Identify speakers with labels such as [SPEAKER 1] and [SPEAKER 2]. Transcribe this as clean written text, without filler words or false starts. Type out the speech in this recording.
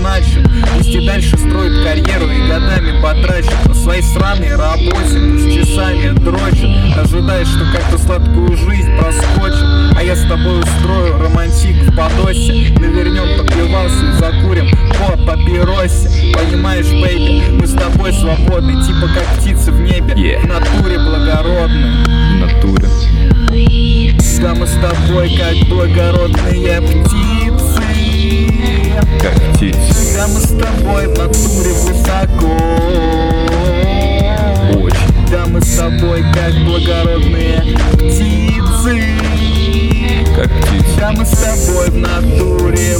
[SPEAKER 1] значит. Пусть и дальше строит карьеру и годами потрачет на своей сраной работе, с часами дрочит, ожидая, что как-то сладкую жизнь проскочит. А я с тобой устрою романтик в подосе, навернем попивался и закурим по папиросе. Понимаешь, бэйби, мы с тобой свободны, типа как птицы в небе, в натуре благородны.
[SPEAKER 2] В натуре.
[SPEAKER 1] Да мы с тобой как благородные птицы.
[SPEAKER 2] Как птицы.
[SPEAKER 1] Да мы с тобой в натуре высоко.
[SPEAKER 2] Очень.
[SPEAKER 1] Да мы с тобой как благородные птицы.
[SPEAKER 2] Как птицы.
[SPEAKER 1] Да мы с тобой в натуре